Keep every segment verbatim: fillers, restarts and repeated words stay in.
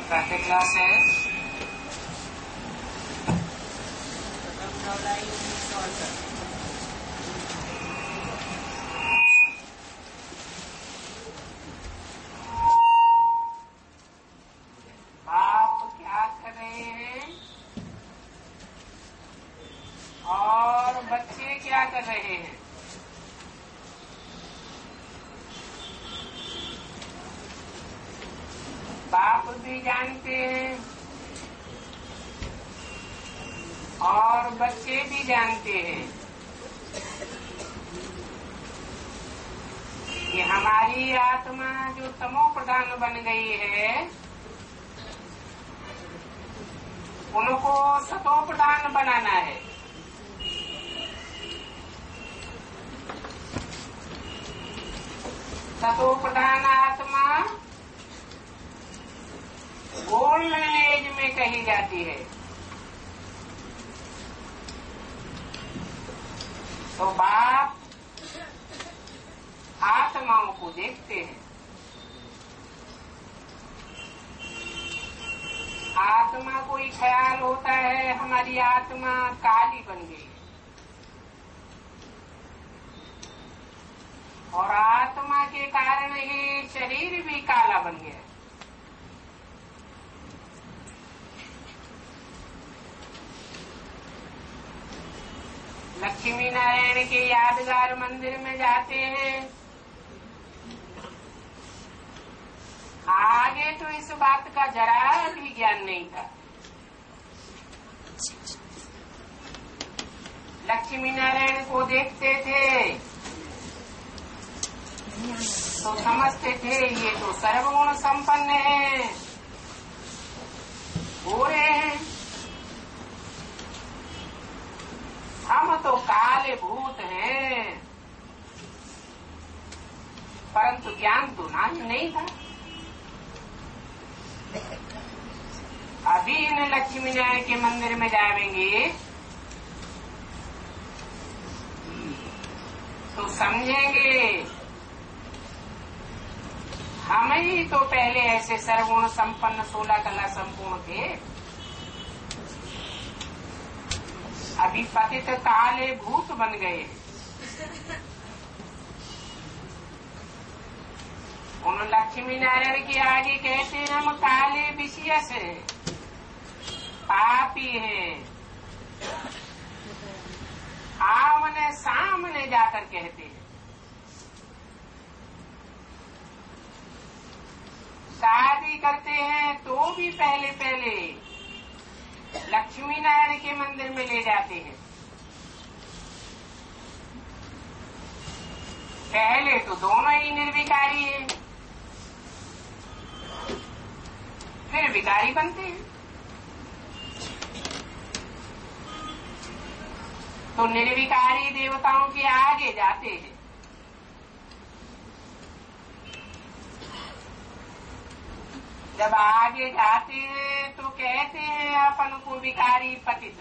प्रातः क्लास है आप क्या कर रहे हैं और बच्चे क्या कर रहे हैं। बाप भी जानते हैं और बच्चे भी जानते हैं कि हमारी आत्मा जो तमो प्रधान बन गई है उनको सतो प्रधान बनाना है। सतो प्रधान आत्मा गोल्डन एज में कही जाती है। तो बाप आत्माओं को देखते हैं। आत्मा को ही ख्याल होता है हमारी आत्मा काली बन गई है और आत्मा के कारण ही शरीर भी काला बन गया। लक्ष्मी नारायण के यादगार मंदिर में जाते हैं। आगे तो इस बात का जरा भी ज्ञान नहीं था। लक्ष्मी नारायण को देखते थे तो समझते थे ये तो सर्वगुण संपन्न है, गोरे हैं, हम तो काले भूत हैं। परंतु ज्ञान तो नहीं था। अभी इन लक्ष्मी नारायण के मंदिर में जाएंगे तो समझेंगे हम ही तो पहले ऐसे सर्वगुण संपन्न सोलह कला संपूर्ण थे। अभी पतित काले भूत बन गए। उन लक्ष्मी नारायण के आगे कहते हैं हम काले विषयस हैं, पापी हैं। आमने सामने जाकर कहते हैं। शादी करते हैं तो भी पहले पहले लक्ष्मी नारायण के मंदिर में ले जाते हैं। पहले तो दोनों ही निर्विकारी हैं, फिर विकारी बनते हैं। तो निर्विकारी देवताओं के आगे जाते हैं। जब आगे जाते हैं तो कहते हैं अपन को विकारी पतित।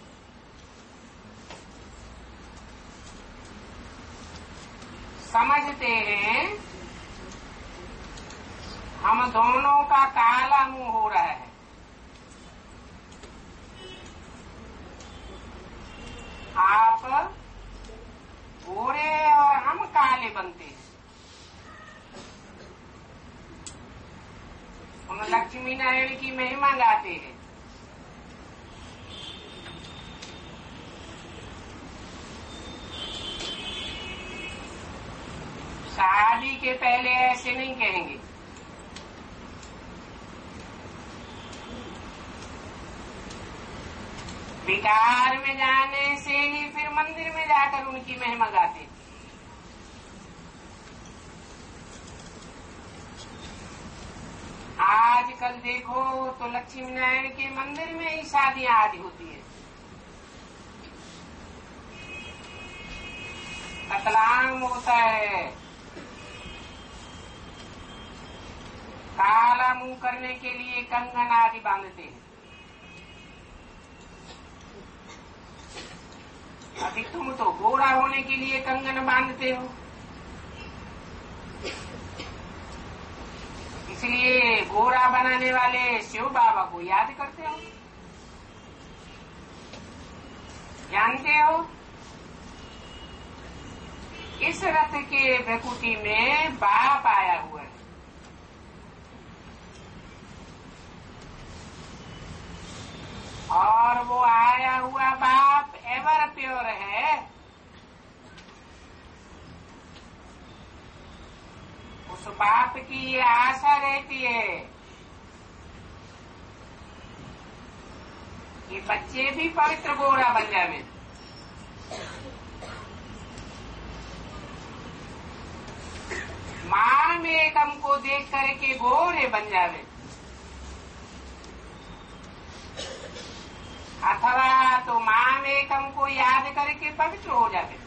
समझते हैं हम दोनों का काला मुंह हो रहा है। आप गोरे और हम काले बनते हैं। हम लक्ष्मी नारायण की महिमा गाते हैं। शादी के पहले ऐसे नहीं कहेंगे। विकार में जाने से ही फिर मंदिर में जाकर उनकी महिमा गाते हैं। आजकल देखो तो लक्ष्मी नारायण के मंदिर में ही शादियां आज होती है। कतलाम होता है, काला मुंह करने के लिए कंगन आदि बांधते हैं। अभी तुम तो गोरा होने के लिए कंगन बांधते हो, इसलिए गोरा बनाने वाले शिव बाबा को याद करते हो, जानते हो? इस रथ के भ्रकुटी में बाप आया हुआ है। और वो आया हुआ बाप एवर प्योर है। उस बाप की ये आशा रहती है कि बच्चे भी पवित्र गोरा बन जावे। मां में एकम को देख करके गोरे बन जावे, अथवा तो मां में एकम को याद करके पवित्र हो जावे।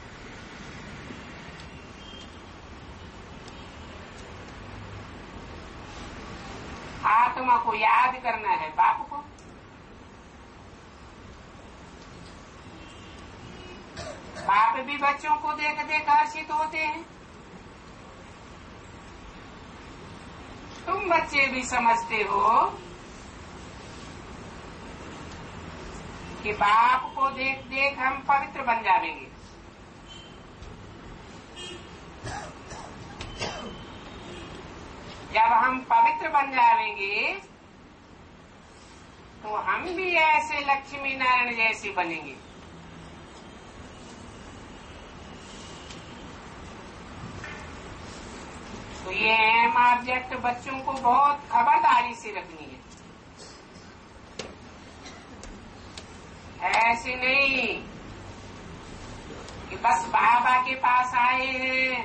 आत्मा को याद करना है बाप को। बाप भी बच्चों को देख देख हर्षित होते हैं। तुम बच्चे भी समझते हो कि बाप को देख देख हम पवित्र बन जाएंगे। जब हम पवित्र बन जाएंगे तो हम भी ऐसे लक्ष्मी नारायण जैसे बनेंगे। तो ये एम ऑब्जेक्ट बच्चों को बहुत खबरदारी से रखनी है। ऐसे नहीं कि बस बाबा के पास आए हैं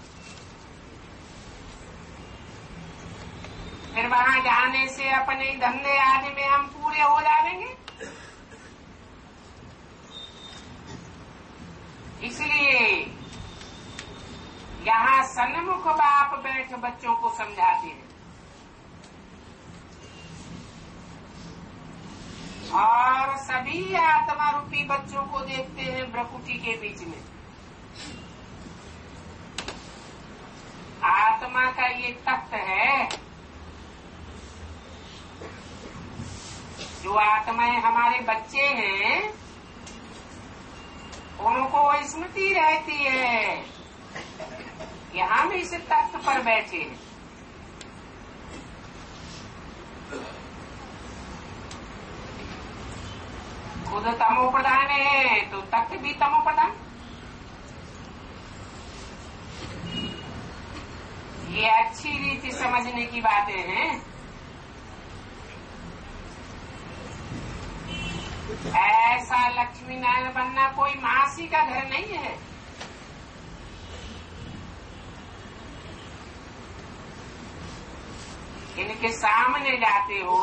फिर वहां जाने से अपने धंधे आदि में हम पूरे हो जाएंगे। इसलिए यहाँ सन्मुख बाप बैठ बच्चों को समझाते हैं और सभी आत्मा रूपी बच्चों को देखते हैं भ्रकुटी के बीच में। आत्मा का ये तख्त है। जो आत्माएं हमारे बच्चे हैं उनको स्मृति रहती है कि हम इस तख्त पर बैठे हैं। खुद तमो प्रधान है तो तख्त भी तमो प्रधान। ये अच्छी रीति समझने की बातें हैं। ऐसा लक्ष्मी नारायण बनना कोई मासी का घर नहीं है। इनके सामने जाते हो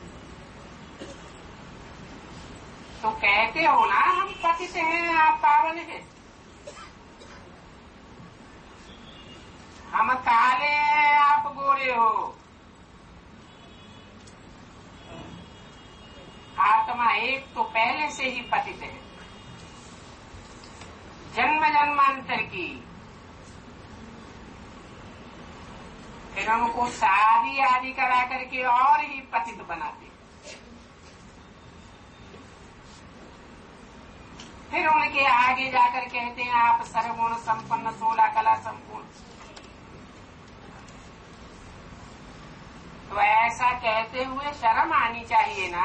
तो कहते हो ना हम पतित हैं आप पावन हैं। हम काले हैं आप गोरे हो। आत्मा एक तो पहले से ही पतित है, जन्म जन्मांतर की। फिर हमको शादी आदि करा करके और ही पतित बनाते। फिर उनके आगे जाकर कहते हैं आप सर्वगुण संपन्न सोलह कला संपूर्ण। तो ऐसा कहते हुए शर्म आनी चाहिए ना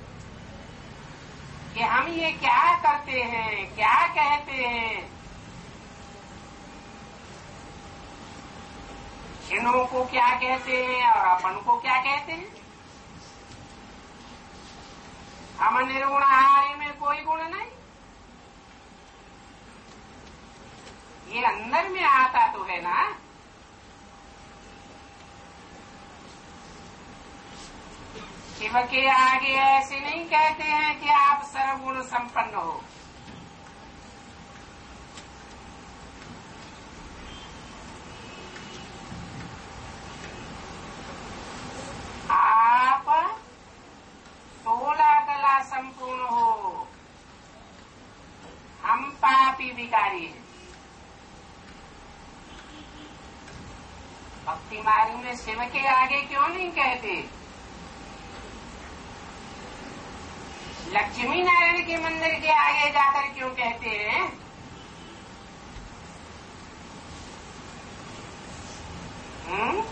कि हम ये क्या करते हैं, क्या कहते हैं। इन्हों को क्या कहते हैं और अपन को क्या कहते हैं। हम निर्गुणाहारी में कोई गुण नहीं। ये अंदर में आता तो है ना। शिव के आगे ऐसे नहीं कहते हैं कि आप सर्वगुण संपन्न हो। आप सोलह कला संपूर्ण हो। हम पापी विकारी हैं। भक्ति भक्ति मार्ग में शिव के आगे क्यों नहीं कहते? लक्ष्मी नारायण के मंदिर के आगे जाकर क्यों कहते हैं? हम्म?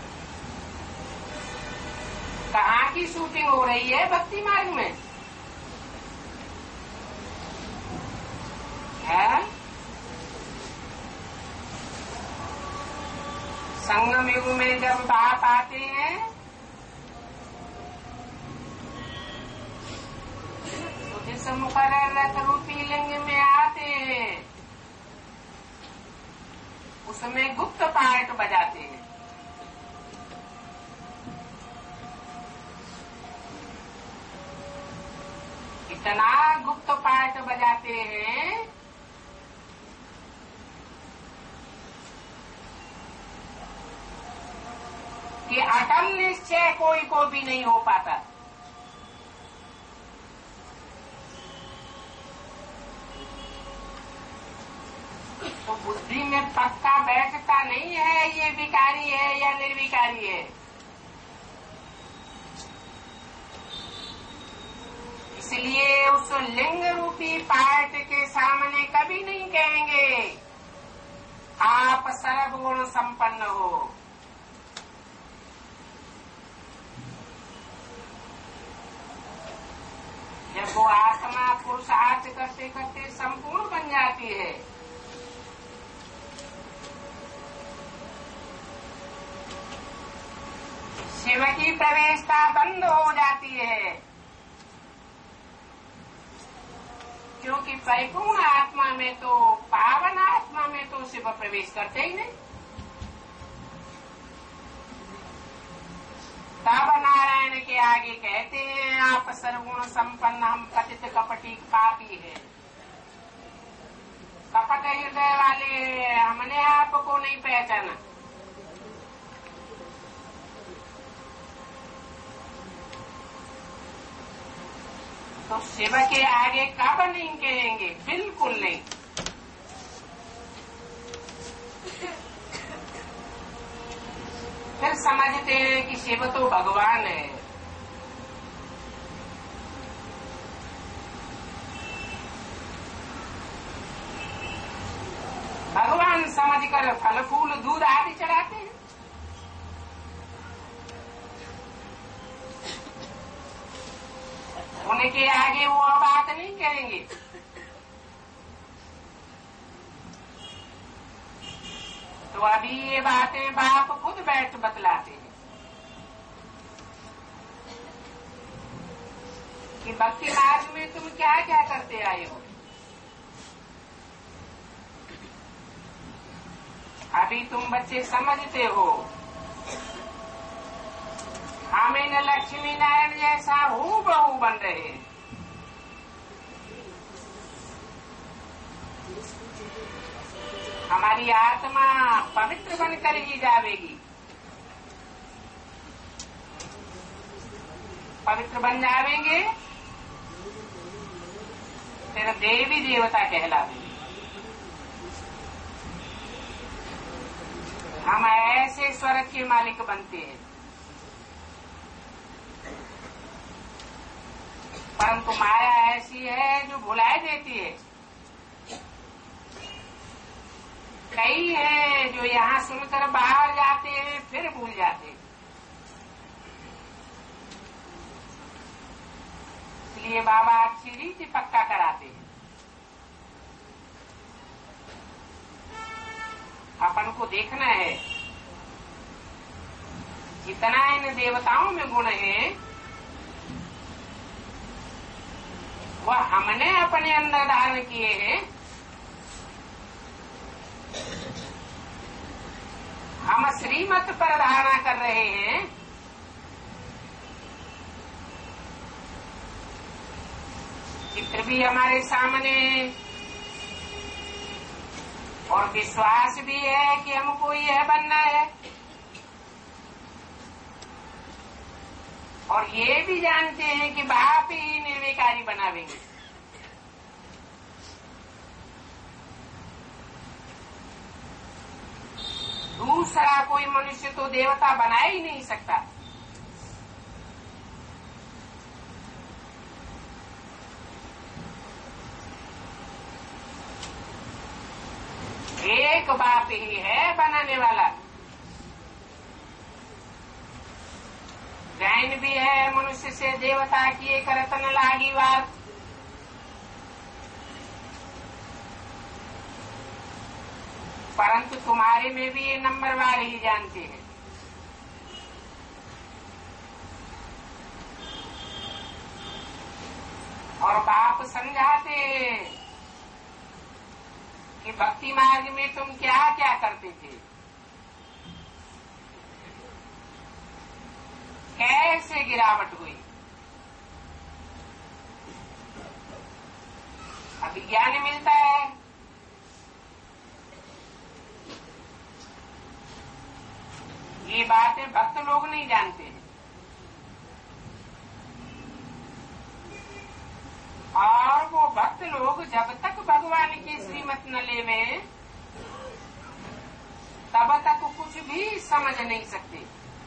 कहाँ की शूटिंग हो रही है भक्ति मार्ग में? है संगम युग में जब बाप आते हैं तो जिस मुकर्रर रथ रूपी लिंग में आते हैं उसमें गुप्त पार्ट बजाते हैं। इतना गुप्त पार्ट बजाते हैं कि अटल निश्चय कोई को भी नहीं हो पाता। तो बुद्धि में पक्का बैठता नहीं है ये विकारी है या निर्विकारी है। इसलिए उस लिंग रूपी पार्ट के सामने कभी नहीं कहेंगे आप सर्वगुण संपन्न हो। जब वो आत्मा पुरुषार्थ करते करते संपूर्ण बन जाती है शिव की प्रवेशता बंद हो जाती है, क्योंकि परिपूर्ण आत्मा में तो पावन आत्मा में तो शिव प्रवेश करते ही नहीं। तब नारायण के आगे कहते हैं आप सर्वगुण संपन्न, हम पतित कपटी पापी है। कपट हृदय वाले हमने आपको नहीं पहचाना। तो शिव के आगे कब नहीं कहेंगे? बिल्कुल नहीं। फिर समझते हैं कि शिव तो भगवान है। भगवान समझकर फल फूल दूध आदि चढ़ाते हैं। उनके आगे वो बात नहीं करेंगे। तो अभी ये बातें बाप खुद बैठ बतलाते हैं कि भक्ति मार्ग में तुम क्या क्या करते आए हो। अभी तुम बच्चे समझते हो हम इन लक्ष्मी नारायण जैसा हूँ बहू बन रहे हैं। हमारी आत्मा पवित्र बनकर ही जावेगी। पवित्र बन जावेंगे फिर देवी देवता कहलावेंगे। हम ऐसे स्वर्ग के मालिक बनते हैं। परंतु माया ऐसी है जो भुलाए देती है। कई हैं जो यहाँ सुनकर बाहर जाते हैं फिर भूल जाते हैं। इसलिए बाबा अच्छी रीति पक्का कराते हैं। अपन को देखना है जितना इन देवताओं में गुण है वह हमने अपने अंदर धारण किए हैं। हम श्रीमत पर धारणा कर रहे हैं। चित्र भी हमारे सामने और विश्वास भी है कि हमको यह बनना है और ये भी जानते हैं कि बाप ही निर्विकारी बनावेंगे। दूसरा कोई मनुष्य तो देवता बना ही नहीं सकता। एक बाप ही है बनाने वाला। जैन भी है मनुष्य से देवता किए करतन लागी वार। परंतु तुम्हारे में भी ये नंबर वार ही जानते हैं। और बाप समझाते कि भक्ति मार्ग में तुम क्या क्या करते थे, कैसे गिरावट हुई। अभी ज्ञान मिलता है, ये बातें भक्त लोग नहीं जानते हैं। और वो भक्त लोग जब तक भगवान की श्रीमत न लेवे तब तक कुछ भी समझ नहीं सकते।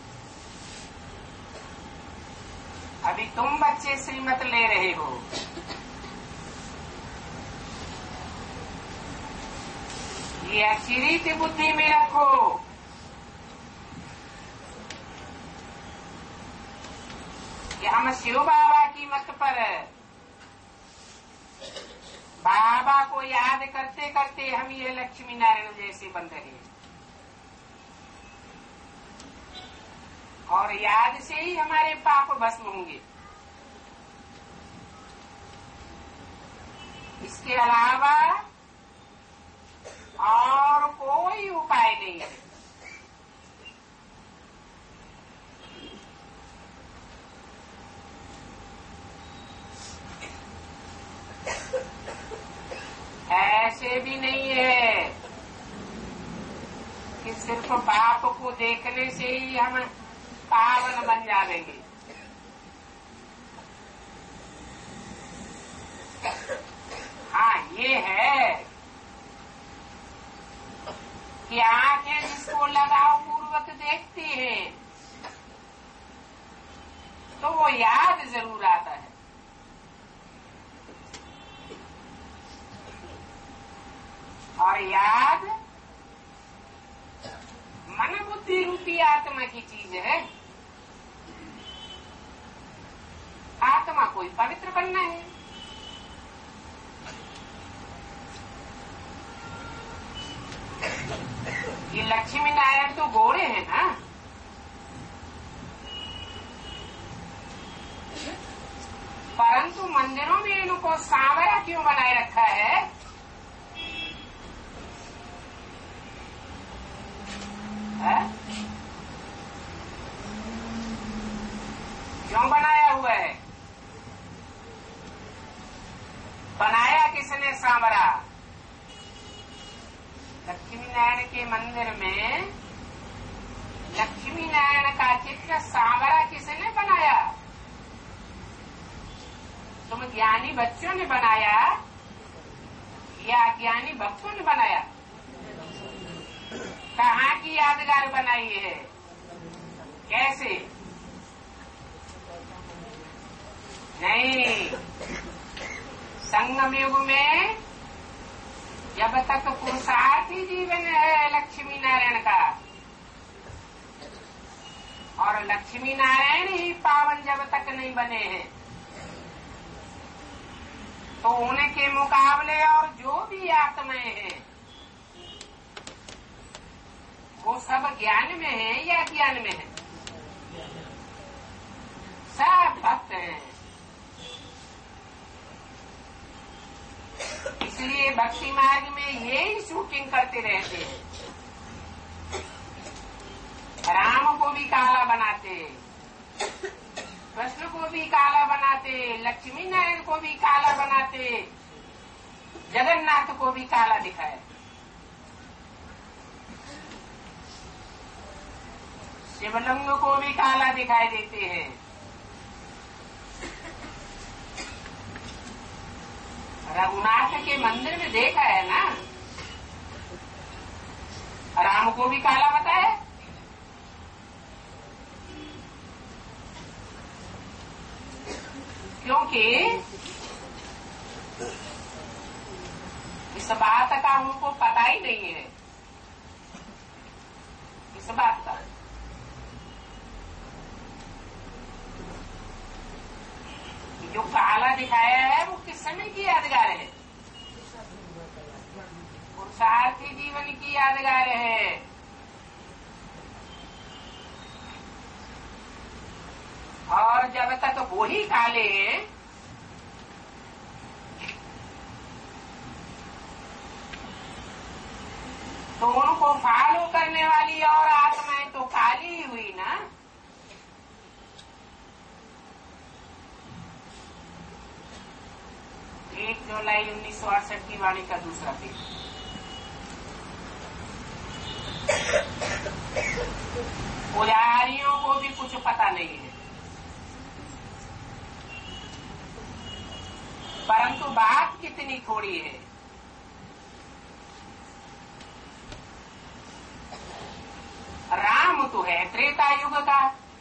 अभी तुम बच्चे श्रीमत ले रहे हो, ये अच्छी रीति बुद्धि में रखो कि हम शिव बाबा की मत पर बाबा को याद करते करते हम ये लक्ष्मी नारायण जैसे बन रहे हैं। और याद से ही हमारे पाप भस्म होंगे। इसके अलावा और कोई उपाय नहीं है। ऐसे भी नहीं है कि सिर्फ पाप को देखने से ही हम पावन बन जाएंगे। हाँ, ये है कि आंखें जिसको लगाव पूर्वक देखती हैं तो वो याद जरूर आता है। और याद मन बुद्धि रूपी आत्मा की चीज है। आत्मा कोई पवित्र बनना है। ये लक्ष्मी नारायण तो गोरे हैं ना, परंतु मंदिरों में इनको सांवरा क्यों बनाए रखा है? है? क्यों बनाया हुआ है? बनाया किसने सांवरा? लक्ष्मी नारायण के मंदिर में लक्ष्मी नारायण का चित्र सांवरा किसने बनाया? तुम ज्ञानी बच्चों ने बनाया या ज्ञानी भक्तों ने बनाया? कहाँ की यादगार बनाई है? कैसे? नहीं, संगम युग में जब तक पुरुषार्थी जीवन है लक्ष्मी नारायण का, और लक्ष्मी नारायण ही पावन जब तक नहीं बने हैं, तो उनके मुकाबले और जो भी आत्माएं हैं वो सब ज्ञान में है या ज्ञान में है? सब भक्त हैं। इसलिए भक्ति मार्ग में यही शूटिंग करते रहते हैं। राम को भी काला बनाते, कृष्ण को भी काला बनाते, लक्ष्मी नारायण को भी काला बनाते, जगन्नाथ को भी काला दिखाए। शिवलिंग को भी काला दिखाई देते हैं। रघुनाथ के मंदिर में देखा है ना, राम को भी काला बताया, क्योंकि इस बात का उनको पता ही नहीं है, इस बात का। जो काला दिखाया है वो किस समय की यादगार है? पुरुषार्थी जीवन की यादगार है। और जब तक तो वो ही काले हैं, तो उनको फॉलो करने वाली और आत्माएं तो काली ही हुई ना। एक जुलाई उन्नीस सौ अड़सठ की वाणी का दूसरा पेज। पुजारियों को भी कुछ पता नहीं है, परंतु बात कितनी थोड़ी है। राम तो है त्रेता युग का,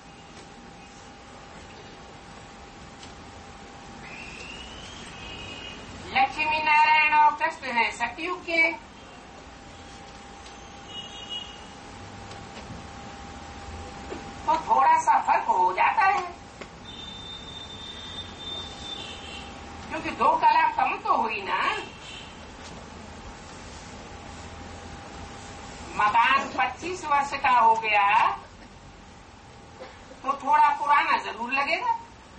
लक्ष्मी नारायण और कृष्ण है सतयुग के। तो थोड़ा सा फर्क हो जाता है, क्योंकि दो कला कम तो हुई ना। मकान पच्चीस वर्ष का हो गया तो थोड़ा पुराना जरूर लगेगा।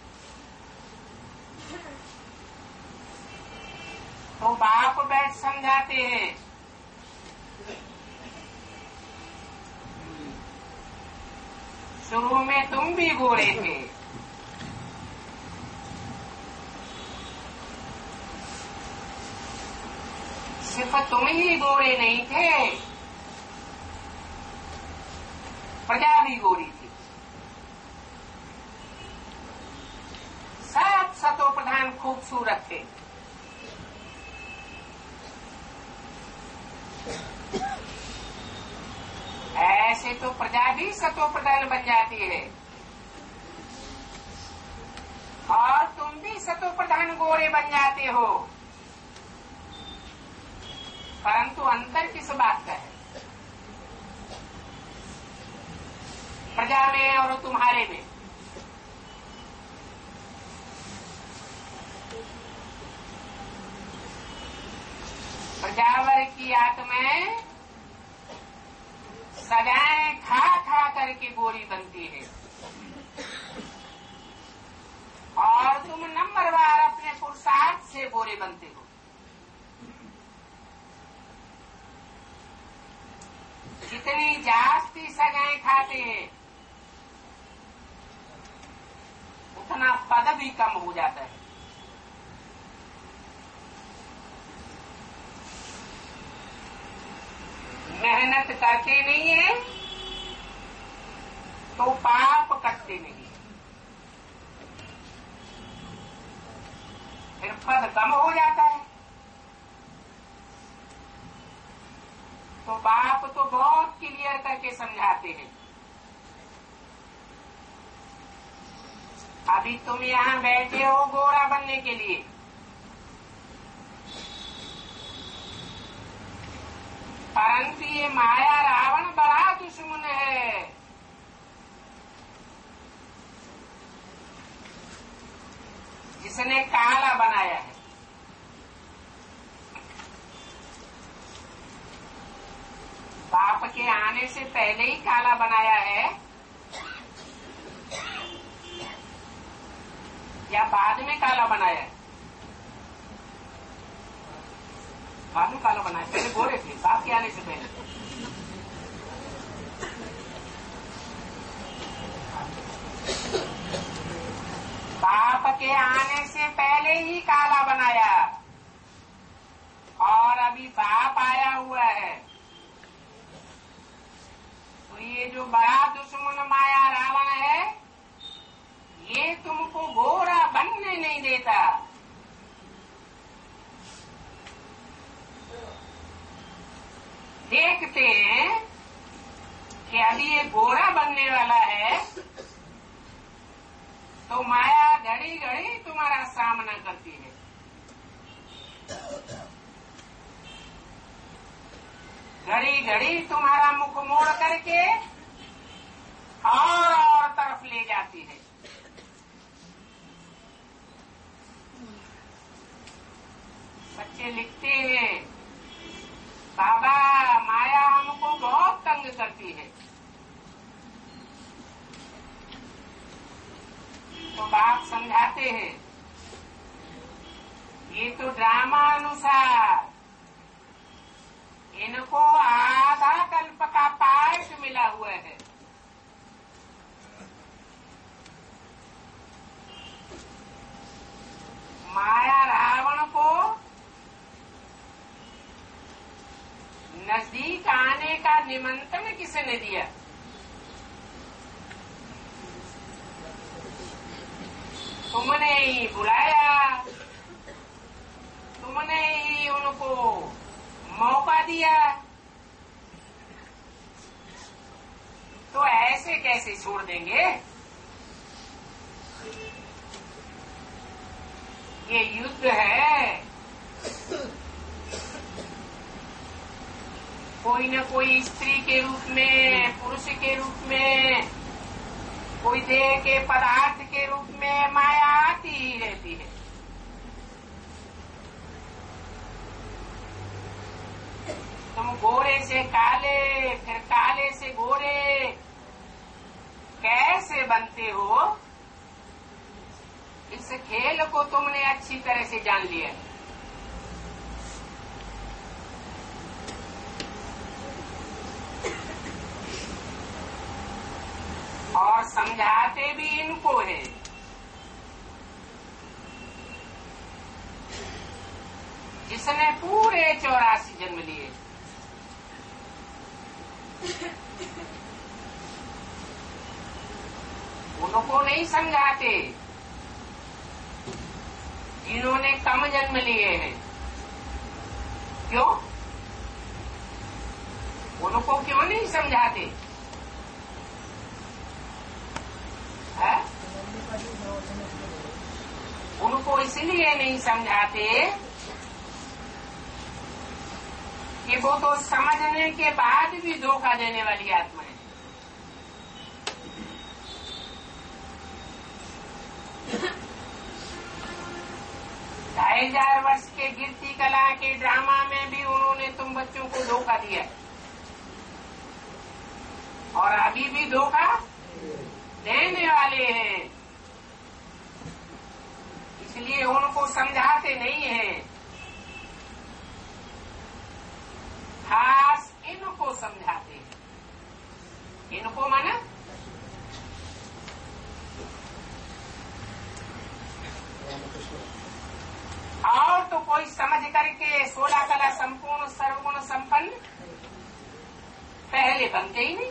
तो बाप बैठ समझाते हैं, शुरू में तुम भी गोरे थे, सिर्फ तुम ही गोरे नहीं थे, प्रजा भी गोरी थी। सब सतो प्रधान खूबसूरत थे। ऐसे तो प्रजा भी सतो प्रधान बन जाती है, और तुम भी सतो प्रधान गोरे बन जाते हो, परंतु अंतर किस बात का है? प्रजा में और तुम्हारे में। प्रजावर की आत्माएं सजाएं खा खा करके गोरी बनती है, और तुम नंबरवार अपने पुरुषार्थ से गोरे बनते हो। जितनी जास्ती सजाएं खाते हैं उतना पद भी कम हो जाता है। मेहनत करते नहीं है तो पाप कटते नहीं, फिर पद कम हो जाता है। तो बाप तो बहुत क्लियर करके समझाते हैं। अभी तुम यहाँ बैठे हो गोरा बनने के लिए, परंतु ये माया रावण बड़ा दुश्मन है। जिसने काला बनाया है। बाप के आने से पहले ही काला बनाया है या बाद में काला बनाया है? बाद में काला बनाया, पहले गोरे थे बाप के आने से पहले। बाप के आने से पहले ही काला बनाया, और अभी बाप आया हुआ है। तो ये जो बड़ा दुश्मन माया रावण है, ये तुमको गोरा बनने नहीं देता। देखते हैं कि अभी ये गोरा बनने वाला है, तो माया घड़ी घड़ी तुम्हारा सामना करती है। घड़ी घड़ी तुम्हारा मुख मोड़ करके और और तरफ ले जाती है। बच्चे लिखते हैं, बाबा माया हमको बहुत तंग करती है। तो बाप समझाते हैं, ये तो ड्रामा अनुसार इनको आधा कल्प का पाठ मिला हुआ है। माया रावण को नजदीक आने का निमंत्रण किसने दिया? तुमने ही बुलाया, तुमने ही उनको मौका दिया। तो ऐसे कैसे छोड़ देंगे? ये युद्ध है। कोई न कोई स्त्री के रूप में, पुरुष के रूप में, कोई देह के पदार्थ के रूप में माया आती ही रहती है। तुम गोरे से काले, फिर काले से गोरे कैसे बनते हो? इस खेल को तुमने अच्छी तरह से जान लिया। और समझाते भी इनको है। जिसने पूरे चौरासी जन्म लिए, उनको नहीं समझाते। जिन्होंने कम जन्म लिए हैं, क्यों? उनको क्यों नहीं समझाते? है? उनको इसलिए नहीं समझाते कि वो तो समझने के बाद भी धोखा देने वाली आत्मा है। ढाई हजार वर्ष के गिरती कला के ड्रामा में भी उन्होंने तुम बच्चों को धोखा दिया और अभी भी धोखा देने वाले हैं। इसलिए उनको समझाते नहीं हैं, खास इनको समझाते हैं। इनको माना और तो कोई समझ करके सोलह कला संपूर्ण सर्वगुण संपन्न पहले बनते ही नहीं।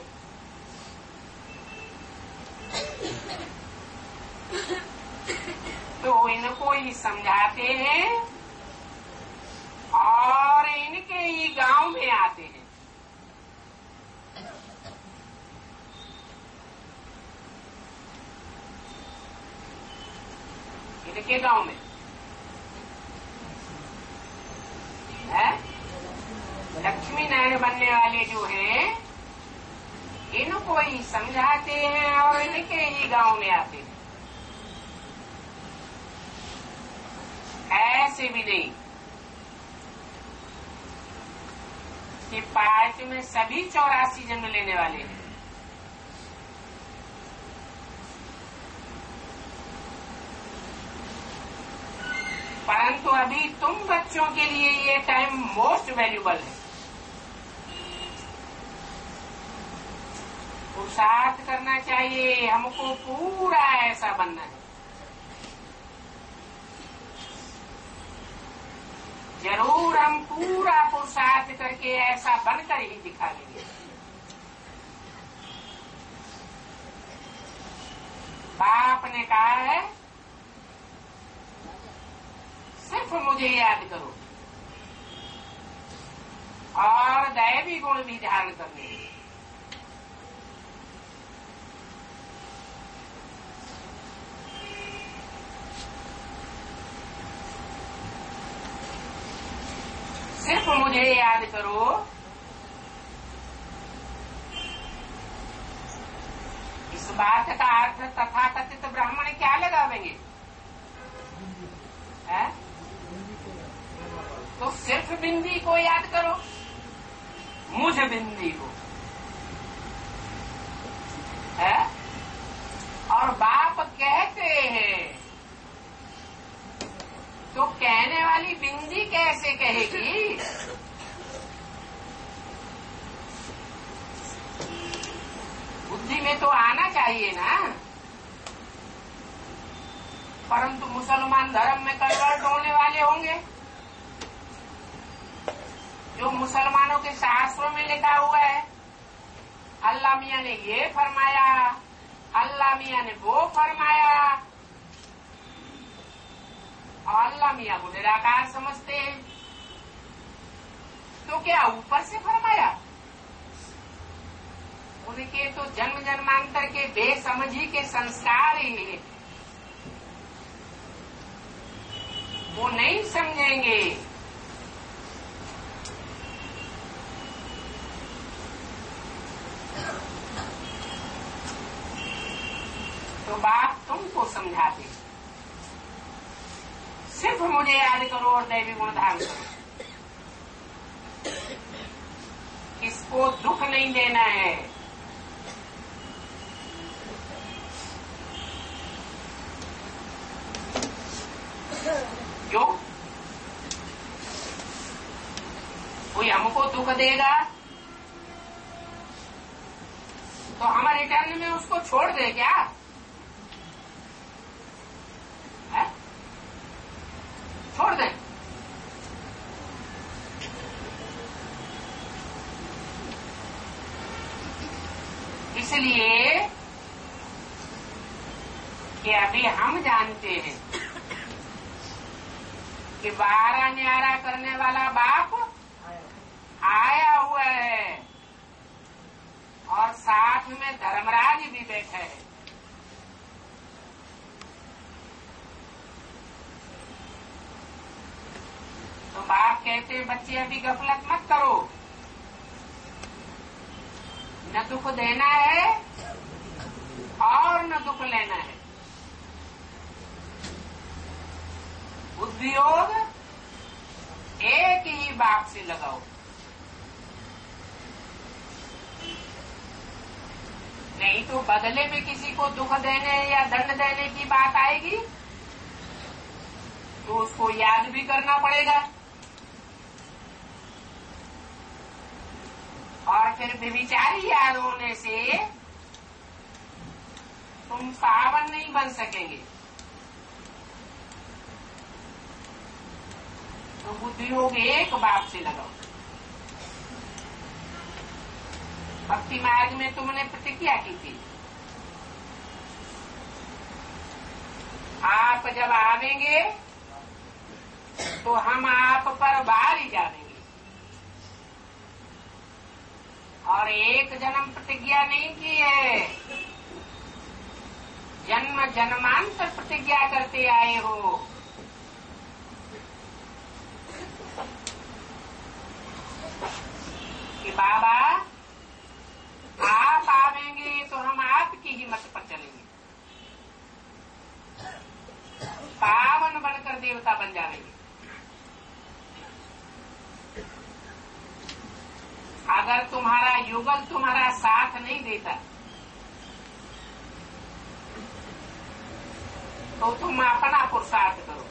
तो इनको ही समझाते हैं और इनके ही गांव में आते हैं। इनके गांव में है लक्ष्मी नारायण बनने वाले जो हैं, इनको ही समझाते हैं और इनके ही गांव में आते हैं। ऐसे भी नहीं कि पार्ट में सभी चौरासी जन्म लेने वाले हैं। परंतु अभी तुम बच्चों के लिए ये टाइम मोस्ट वैल्यूबल है। पुरुषार्थ करना चाहिए, हमको पूरा ऐसा बनना है। जरूर हम पूरा पुरुषार्थ करके ऐसा बनकर ही दिखा लेंगे। बाप ने कहा है सिर्फ मुझे याद करो और दैवी गुण भी धारण करने। सिर्फ मुझे याद करो। इस बात का अर्थ तथाकथित ब्राह्मण क्या लगावेंगे? है? तो सिर्फ बिंदी को याद करो, मुझ बिंदी को है। और बाप कहते हैं तो कहने वाली बिंदी कैसे कहेगी? बुद्धि में तो आना चाहिए ना। परंतु मुसलमान धर्म में कन्वर्ट होने वाले होंगे, जो मुसलमानों के शास्त्रों में लिखा हुआ है, अल्लाह मियां ने ये फरमाया, अल्लाह मियां ने वो फरमाया, और अल्लाह मियां को निराकार समझते हैं। तो क्या ऊपर से फरमाया? उनके तो जन्म जन्मांतर के बेसमझी के संस्कार ही है, वो नहीं समझेंगे। तो बात तुमको समझाते, सिर्फ मुझे याद करो और दैवी गुण धारण करो। किसको दुख नहीं देना है। क्यों? कोई हमको दुख देगा तो हम रिटर्न में उसको छोड़ दे क्या? है? छोड़ दें? इसलिए कि अभी हम जानते हैं कि बारह न्यारा करने वाला बाप आया हुआ है और साथ में धर्मराज भी बैठा है। तो बाप कहते हैं बच्चे अभी गफलत मत करो, न दुख देना है और न दुख लेना है। बुद्धियोग एक ही बाप से लगाओ। नहीं तो बदले में किसी को दुख देने या दंड देने की बात आएगी तो उसको याद भी करना पड़ेगा, और फिर व्यभिचारी याद होने से तुम पावन नहीं बन सकेंगे। तो बुद्धियोग एक बाप से लगाओ। भक्ति मार्ग में तुमने प्रतिज्ञा की थी, आप जब आवेंगे तो हम आप पर बारी जानेंगे, और एक जन्म प्रतिज्ञा नहीं की है, जन्म जन्मांतर प्रतिज्ञा करते आए हो। कि बाबा आप आवेंगे तो हम आपकी ही मत पर चलेंगे, पावन बनकर देवता बन जाएंगे। अगर तुम्हारा युगल तुम्हारा साथ नहीं देता तो तुम अपना पुरुषार्थ करो।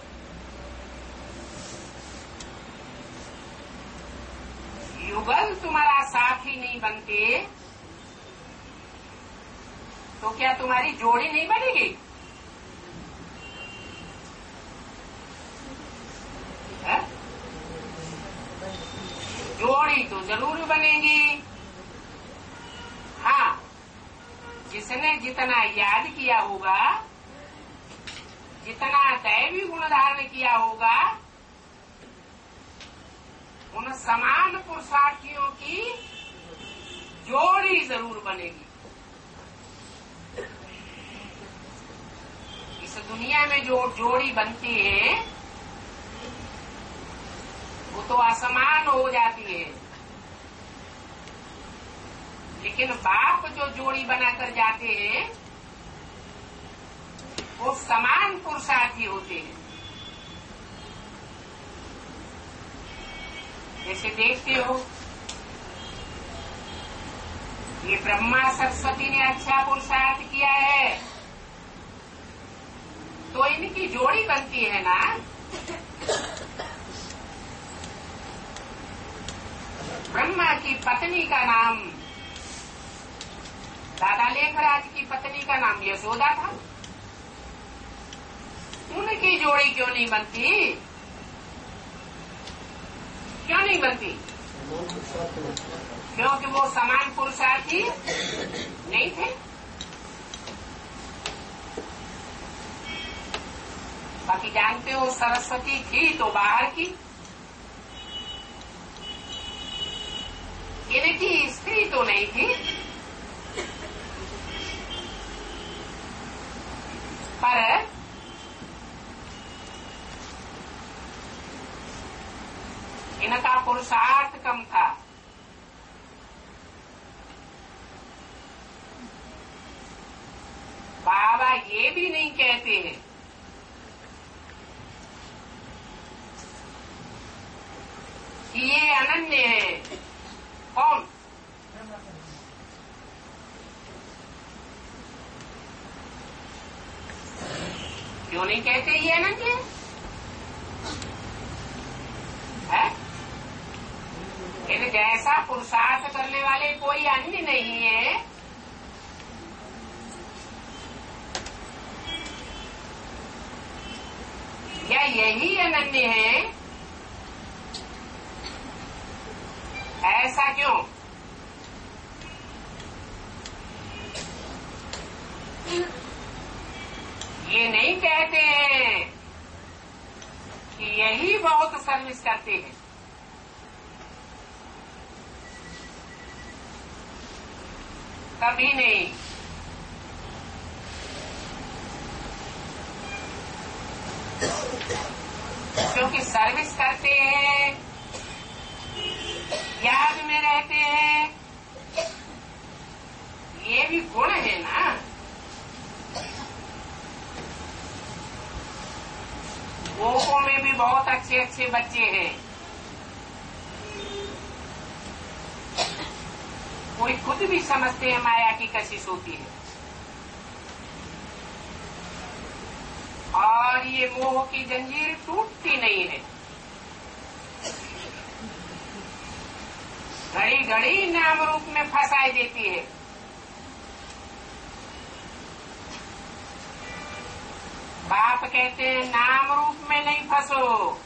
युगल तुम्हारा साथी नहीं बनते तो क्या तुम्हारी जोड़ी नहीं बनेगी? है? जोड़ी तो जरूर बनेगी। हाँ, जिसने जितना याद किया होगा, जितना दैवी गुण धारण किया होगा, उन समान पुरुषार्थियों की जोड़ी जरूर बनेगी। इस दुनिया में जो जोड़ी बनती है वो तो असमान हो जाती है। लेकिन बाप जो जोड़ी बनाकर जाते हैं वो समान पुरुषार्थी होते हैं। जैसे देखते हो ये ब्रह्मा सरस्वती ने अच्छा पुरुषार्थ किया है तो इनकी जोड़ी बनती है ना। ब्रह्मा की पत्नी का नाम, दादा लेखराज की पत्नी का नाम यशोदा था। उनकी जोड़ी क्यों नहीं बनती? क्यों नहीं बनती? क्योंकि वो समान पुरुषार्थी नहीं थे। बाकी जानते हो सरस्वती थी तो बाहर की, इनकी स्त्री तो नहीं थी। पर इनका पुरुषार्थ कम था। बाबा ये भी नहीं कहते हैं कि ये अनन्य है। कौन? क्यों नहीं कहते ये अनन्य है? इन जैसा पुरुषार्थ करने वाले कोई अन्य नहीं है। या यही अनन्य है? ऐसा क्यों? ये नहीं कहते हैं कि यही बहुत सर्विस करते हैं। कभी नहीं। क्योंकि सर्विस करते हैं, याद में रहते हैं, ये भी गुण है ना। गोकों में भी बहुत अच्छे अच्छे बच्चे हैं। कोई खुद भी समझते हैं माया की कशिश होती है और ये मोह की जंजीर टूटती नहीं है। घड़ी घड़ी नाम रूप में फंसाई देती है। बाप कहते हैं नाम रूप में नहीं फंसो,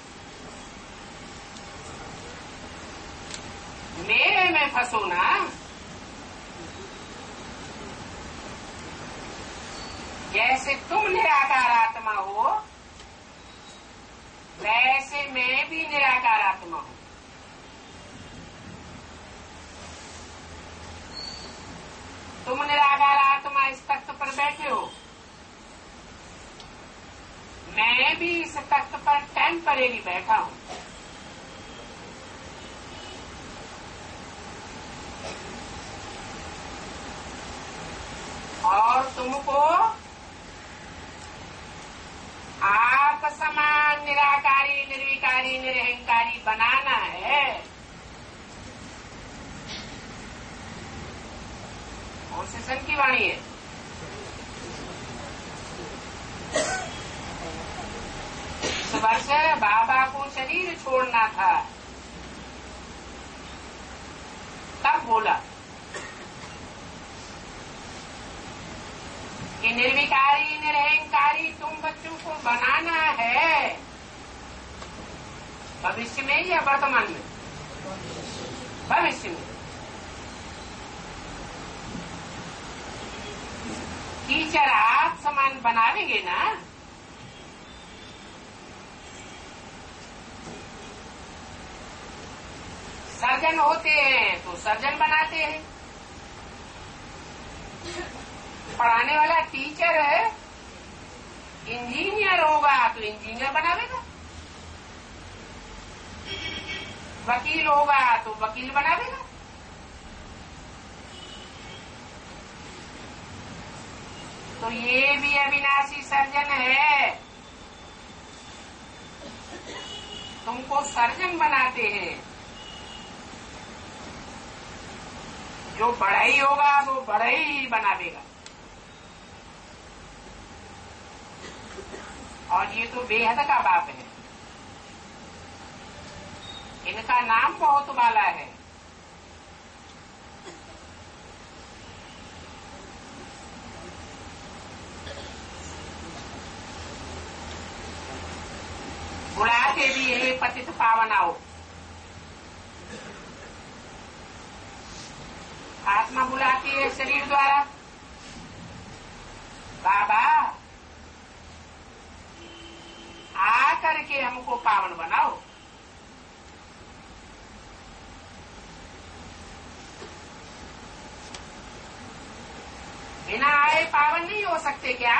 मेरे में फंसो ना। जैसे तुम निराकार आत्मा हो वैसे मैं भी निराकार आत्मा हूं। तुम निराकार आत्मा इस तख्त पर बैठे हो, मैं भी इस तख्त पर टेम्परेरी बैठा हूं। और तुमको आप समान निराकारी, निर्विकारी, निरहंकारी बनाना है। कौन से संत की वाणी है? इस वर्ष बाबा को शरीर छोड़ना था, तब बोला कि निर्विकारी, निरहंकारी तुम बच्चों को बनाना है। भविष्य में या वर्तमान में? भविष्य में। टीचर आप समान बनावेंगे ना। सर्जन होते हैं तो सर्जन बनाते हैं। पढ़ाने वाला टीचर है, इंजीनियर होगा तो इंजीनियर बनावेगा। वकील होगा तो वकील बना देगा। तो ये भी अविनाशी सर्जन है। तुमको सर्जन बनाते हैं। जो बढ़ई होगा वो बढ़ई ही बना देगा। और ये तो बेहद का बाप है। इनका नाम बहुत वाला है। बुलाते भी ये पतित पावन आओ। आत्मा बुलाती है शरीर द्वारा, बाबा आकर के हमको पावन बनाओ। बिना आए पावन नहीं हो सकते क्या?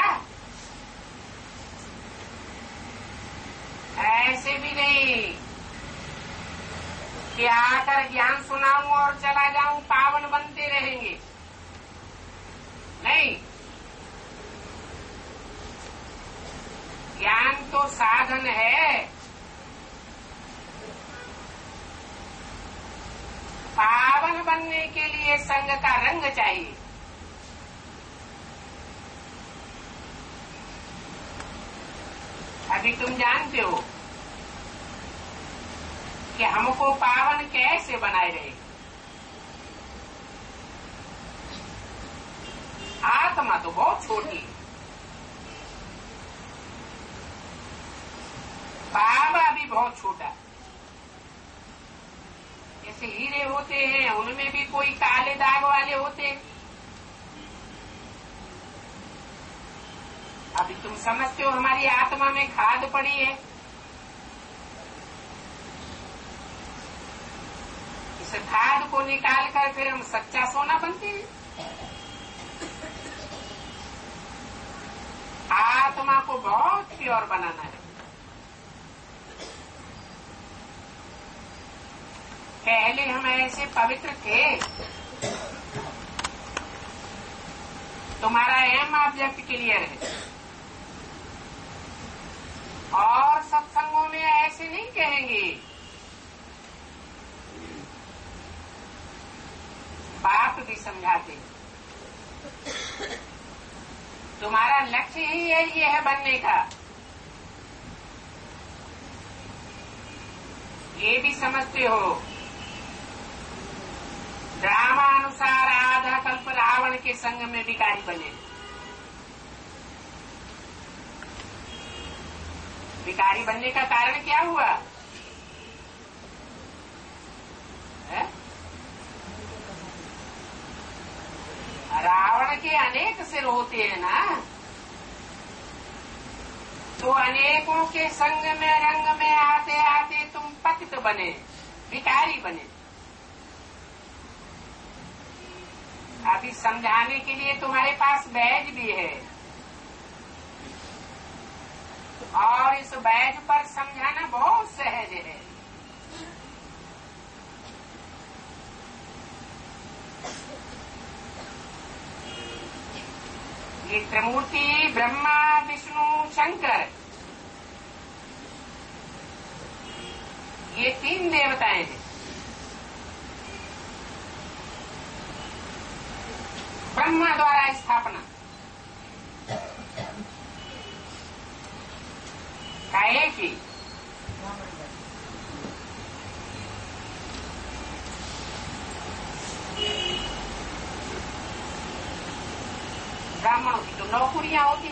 ऐसे भी नहीं कि आकर ज्ञान सुनाऊं और चला जाऊं, पावन बनते रहेंगे। नहीं, ज्ञान तो साधन है। पावन बनने के लिए संग का रंग चाहिए। अभी तुम जानते हो कि हमको पावन कैसे बनाए रहे। आत्मा तो बहुत छोटी है, बाबा भी बहुत छोटा। जैसे हीरे होते हैं उनमें भी कोई काले दाग वाले होते हैं। अभी तुम समझते हो हमारी आत्मा में खाद पड़ी है। इस खाद को निकाल कर फिर हम सच्चा सोना बनते हैं। आत्मा को बहुत प्योर बनाना है। पहले हम ऐसे पवित्र थे। तुम्हारा एम ऑब्जेक्ट क्लियर है। और सत्संगों में ऐसे नहीं कहेंगे। बाप भी समझाते तुम्हारा लक्ष्य ही है ये है बनने का। ये भी समझते हो ड्रामानुसार आधा कल्प रावण के संग में भिखारी बने। भिखारी बनने का कारण क्या हुआ है? रावण के अनेक सिर होते हैं ना, तो अनेकों के संग में रंग में आते आते तुम पतित बने, भिखारी बने। अभी समझाने के लिए तुम्हारे पास बैज भी है और इस बैज पर समझाना बहुत सहज है। ये त्रिमूर्ति ब्रह्मा विष्णु शंकर, ये तीन देवताएं हैं। ब्रह्मा द्वारा स्थापना का एक ही ब्राह्मणों की तो नौकरियां होती,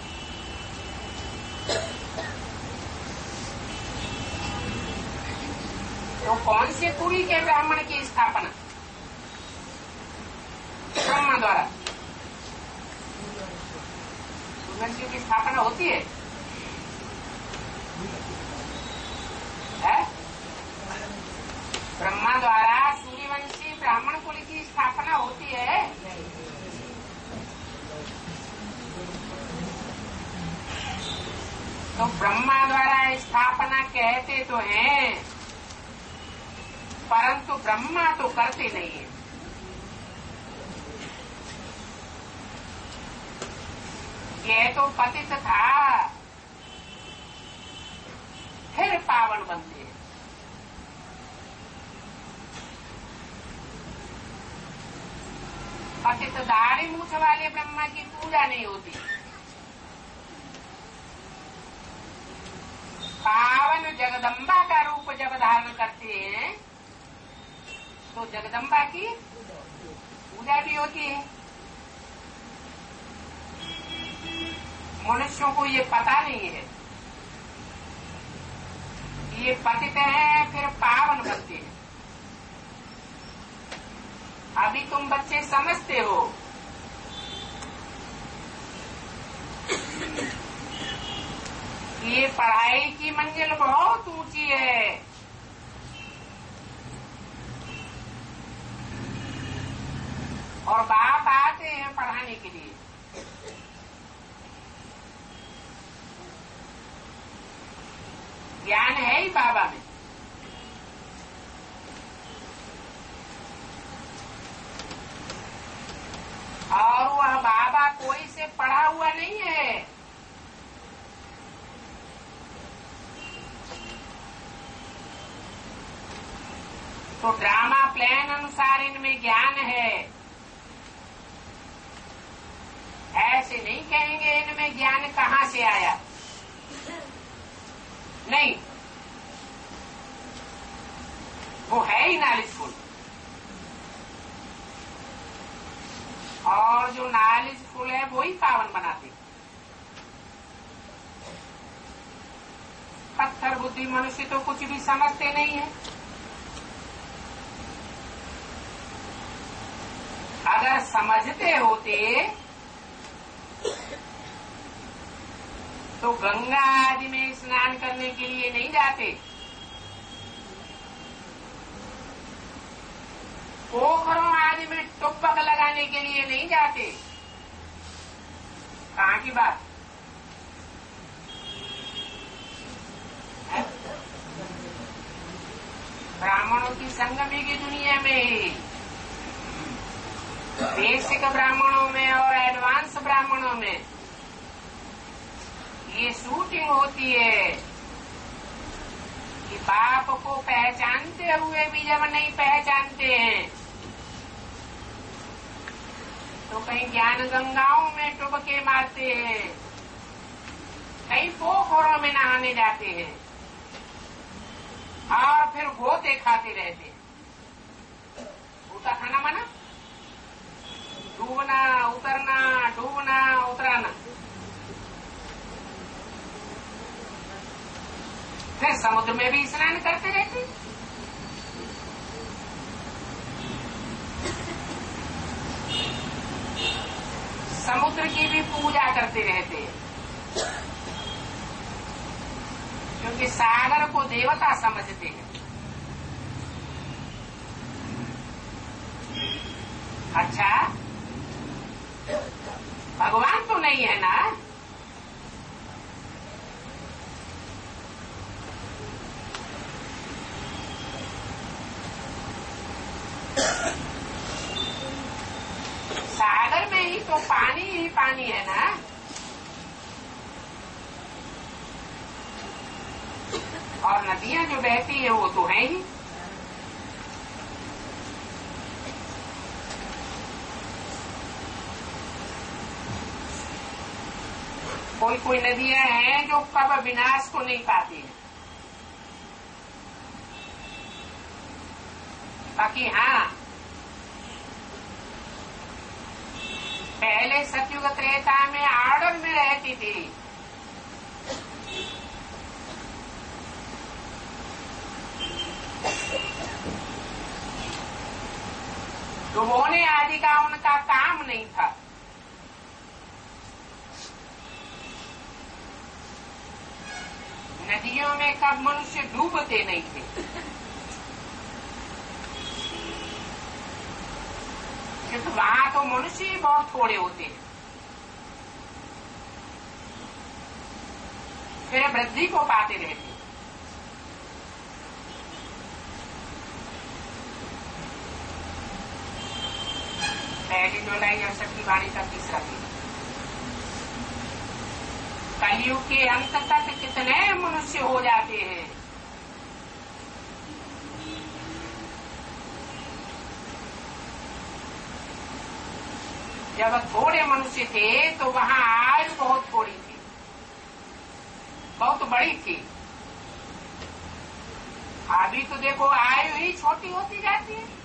तो कौन से कुरी के ब्राह्मण की स्थापना? ब्रह्मा द्वारा सूर्यवंशियों की स्थापना होती है, है? ब्रह्मा द्वारा सूर्यवंशी ब्राह्मण कुल की स्थापना होती है। तो ब्रह्मा द्वारा स्थापना कहते तो हैं, परंतु ब्रह्मा तो करते नहीं है। यह तो पतित था, फिर पावन बनते हैं। पतित दाढ़ी मूछ वाले ब्रह्मा की पूजा नहीं होती। पावन जगदम्बा का रूप जब धारण करते हैं तो जगदम्बा की पूजा भी होती है। मनुष्यों को ये पता नहीं है, ये पतित है फिर पावन बनते हैं। अभी तुम बच्चे समझते हो कि ये पढ़ाई की मंजिल बहुत ऊंची है, और बाप आते हैं पढ़ाने के लिए। ज्ञान है ही बाबा में, और वह बाबा कोई से पढ़ा हुआ नहीं है। तो ड्रामा प्लान अनुसार इनमें ज्ञान है। ऐसे नहीं कहेंगे इनमें ज्ञान कहाँ से आया, नहीं, वो है ही नॉलेजफुल। और जो नॉलेजफुल है वो ही पावन बनाते। पत्थर बुद्धि मनुष्य तो कुछ भी समझते नहीं है। अगर समझते होते तो गंगा आदि में स्नान करने के लिए नहीं जाते, पोखरों आदि में टुप्पक लगाने के लिए नहीं जाते। कहाँ की बात है? ब्राह्मणों की संगमी की दुनिया में, बेसिक ब्राह्मणों में और एडवांस ब्राह्मणों में ये शूटिंग होती है कि बाप को पहचानते हुए भी जब नहीं पहचानते हैं तो कहीं ज्ञान गंगाओं में डुबके मारते हैं, कहीं पोखरों में नहाने जाते हैं और फिर गोते खाते रहते हैं। गोता खाना माना डूबना उतरना, डूबना उतराना। फिर समुद्र में भी स्नान करते रहते। समुद्र की भी पूजा करते रहते हैं, क्योंकि सागर को देवता समझते हैं। अच्छा, भगवान तो नहीं है ना? सागर में ही तो पानी ही पानी है ना। और नदियां जो बहती है वो तो है ही। कोई कोई नदियां हैं जो कब विनाश को नहीं पाती हैं। बाकी हाँ, पहले सतयुग त्रेता में आड़न में रहती थी, डुबोने आदि का उनका काम नहीं था। नदियों में कब मनुष्य डूबते नहीं थे, क्योंकि वहां तो मनुष्य ही बहुत थोड़े होते हैं। फिर वृद्धि को पाते रहते। हिंडोलाई अड़सठ की वाणी का तीसरा दिन। कलयुग के अंत तक कितने मनुष्य हो जाते हैं। जब थोड़े मनुष्य थे तो वहां आयु बहुत थोड़ी थी, बहुत बड़ी थी। अभी तो देखो आयु ही छोटी होती जाती है।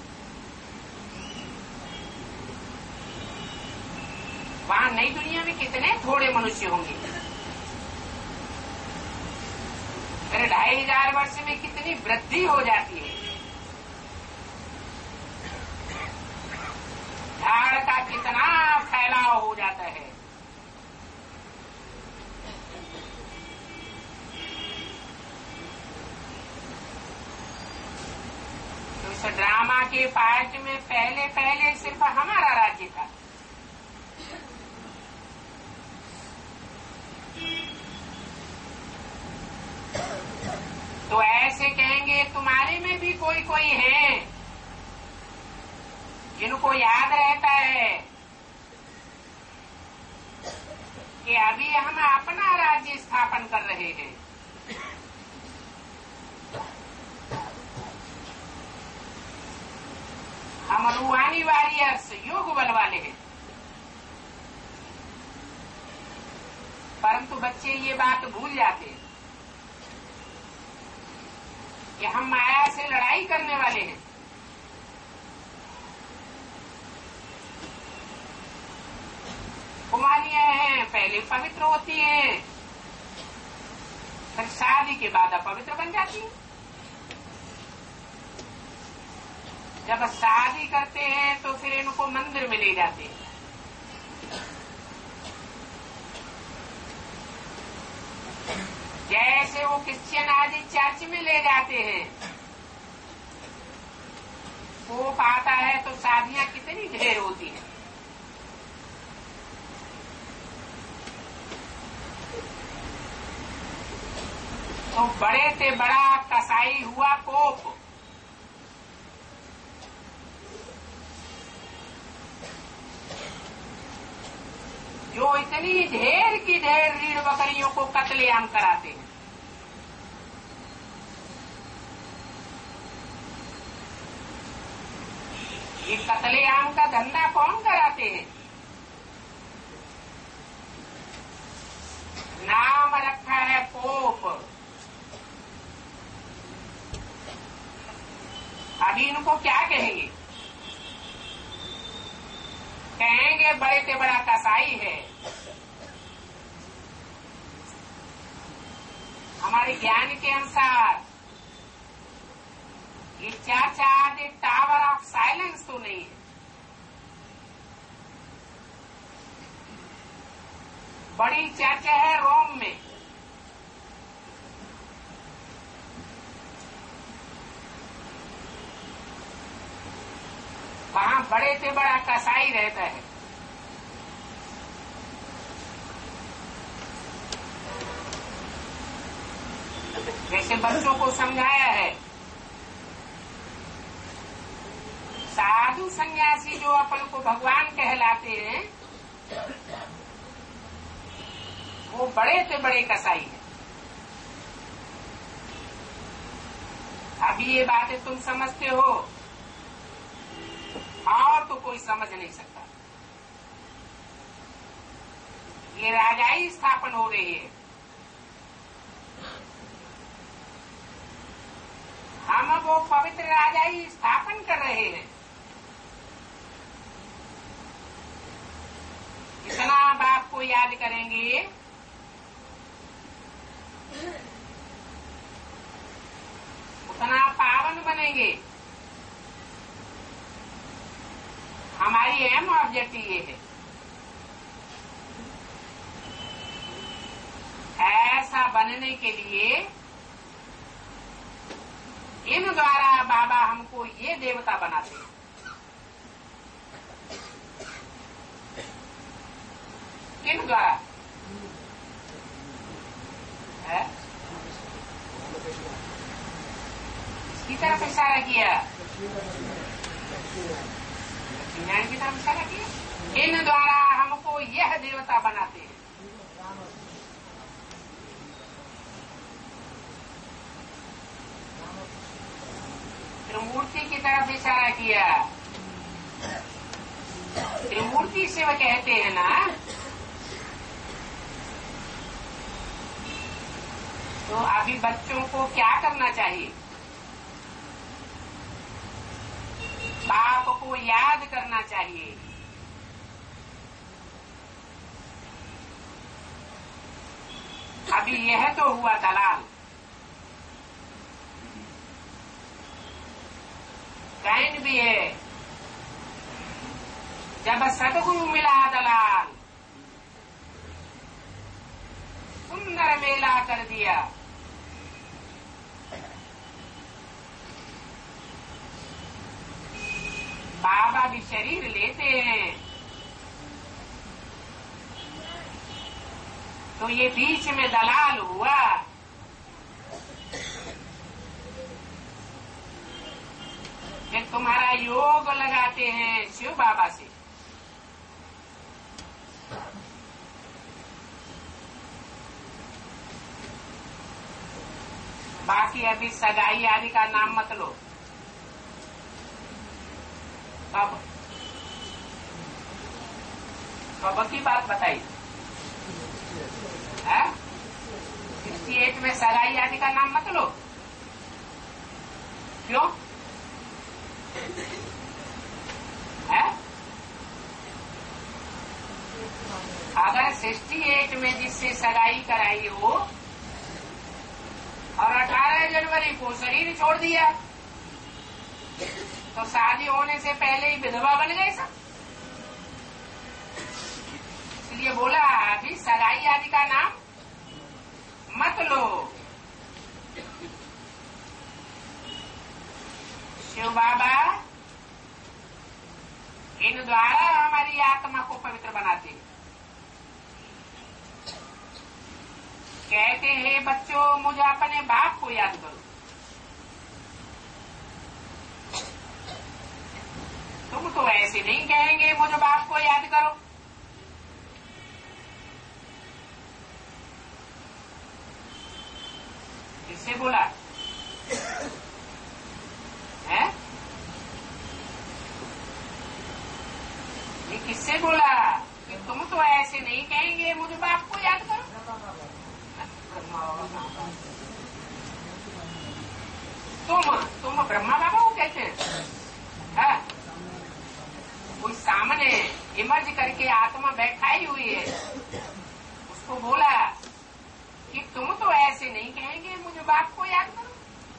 वहां नई दुनिया में कितने थोड़े मनुष्य होंगे। अरे ढाई हजार वर्ष में कितनी वृद्धि हो जाती है। झाड़ का कितना फैलाव हो जाता है। तो इस ड्रामा के पार्ट में पहले पहले सिर्फ हमारा राज्य था। तो ऐसे कहेंगे तुम्हारे में भी कोई कोई है जिनको याद रहता है कि अभी हम अपना राज्य स्थापन कर रहे हैं। हम रूहानी वॉरियर्स योग बल वाले हैं। परंतु बच्चे ये बात भूल जाते हैं कि हम माया से लड़ाई करने वाले हैं। कुमारियां हैं, पहले पवित्र होती हैं, फिर शादी के बाद अपवित्र बन जाती हैं। जब शादी करते हैं तो फिर इनको मंदिर में ले जाते हैं। जैसे वो क्रिश्चियन आदि चर्च में ले जाते हैं, वो आता है तो शादियां कितनी ढेर होती हैं। तो बड़े से बड़ा कसाई हुआ पोप, जो इतनी ढेर की ढेर रीढ़ बकरियों को कत्लेआम कराते हैं। ये कत्लेआम का धंधा कौन कराते हैं? नाम रखा है पोप। अभी इनको क्या कहेंगे? कहेंगे बड़े से बड़ा कसाई है। हमारे ज्ञान के अनुसार ये चर्च आज एक टावर ऑफ साइलेंस तो नहीं है। बड़ी चर्च है रोम में। वहां बड़े से बड़ा कसाई रहता है। जैसे बच्चों को समझाया है, साधु सन्यासी जो अपन को भगवान कहलाते हैं, वो बड़े से बड़े कसाई हैं। अभी ये बातें तुम समझते हो और तो कोई समझ नहीं सकता। ये राजाई स्थापन हो रही है। हम वो पवित्र राजाई स्थापन कर रहे हैं। जितना बाप को याद करेंगे उतना पावन बनेंगे। हमारी एम ऑब्जेक्टिव ये है। ऐसा बनने के लिए इन द्वारा बाबा हमको ये देवता बनाते हैं। किन द्वारा है? इसकी तरफ इशारा किया, लक्ष्मीनारायण की तरफ इशारा किया। इन द्वारा हमको यह देवता बनाते हैं। त्रिमूर्ति की तरफ इशारा किया। त्रिमूर्ति शिव कहते हैं ना, तो अभी बच्चों को क्या करना चाहिए? बाप को याद करना चाहिए। अभी यह तो हुआ दलाल। कैन भी है, जब सदगुरु मिला दलाल, सुंदर मेला कर दिया। बाबा भी शरीर लेते हैं, तो ये बीच में दलाल हुआ। फिर तुम्हारा योग लगाते हैं शिव बाबा से। बाकी अभी सगाई आदि का नाम मत लो। कब कब की बात बताई है? सिक्सटी एट में सगाई आदि का नाम मत लो। क्यों है? अगर सिक्सटी एट में जिससे सगाई कराई हो और अठारह जनवरी को शरीर छोड़ दिया, तो शादी होने से पहले ही विधवा बन गए सब। इसलिए बोला अभी सगाई आदि का नाम मत लो। शिव बाबा इन द्वारा हमारी आत्मा को पवित्र बनाते हैं। कहते हैं बच्चों, मुझे अपने बाप को याद करो। तुम तो ऐसे नहीं कहेंगे मुझे बाप को याद करो। किससे बोला है? ये किससे बोला कि तुम तो ऐसे नहीं कहेंगे मुझे बाप को याद करो? तुम तुम ब्रह्मा बाबा को कहते हैं? है? कोई सामने इमर्ज करके आत्मा बैठाई हुई है, उसको बोला कि तुम तो ऐसे नहीं कहेंगे मुझे बाप को याद करो।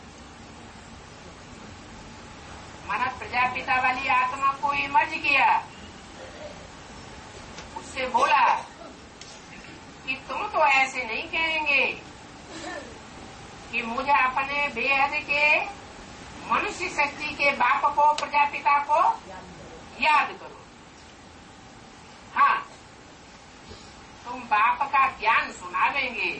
माना प्रजापिता वाली आत्मा को इमर्ज किया, उससे बोला कि तुम तो ऐसे नहीं कहेंगे कि मुझे अपने बेहद के मनुष्य शक्ति के बाप को, प्रजापिता को याद करो। हाँ, तुम बाप का ज्ञान सुनावेंगे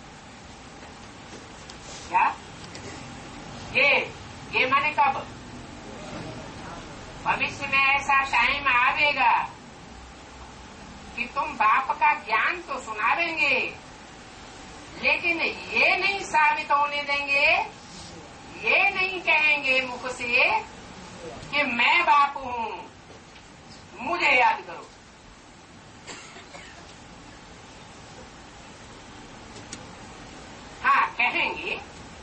क्या? ये ये माने कब? भविष्य में ऐसा टाइम आवेगा कि तुम बाप का ज्ञान तो सुनावेंगे, लेकिन ये नहीं साबित होने देंगे, ये नहीं कहेंगे मुख से कि मैं बाप हूँ, मुझे याद करो। हाँ, कहेंगे,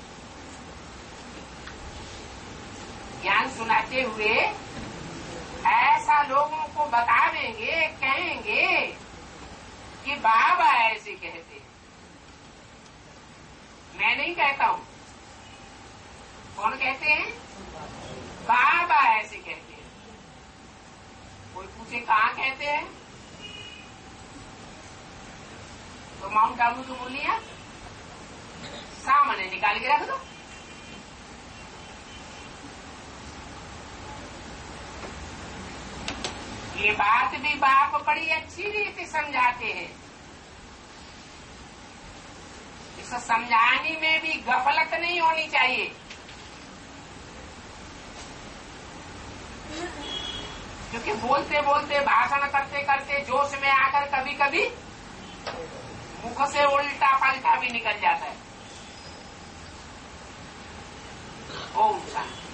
ज्ञान सुनाते हुए ऐसा लोगों को बता देंगे, कहेंगे कि बाबा ऐसे कहते हैं। मैं नहीं कहता हूँ। कौन कहते हैं? बाबा ऐसे कहते हैं। कोई पूछे कहाँ कहते हैं, तो माउंट आबू की मूर्तियां सामने निकाल के रख दो। ये बात भी बाप बड़ी अच्छी रीति समझाते हैं। इसे समझाने में भी गफलत नहीं होनी चाहिए। क्योंकि बोलते बोलते, भाषण करते कभी मुख से उल्टा पलटा भी निकल जाता है। ओम शांति।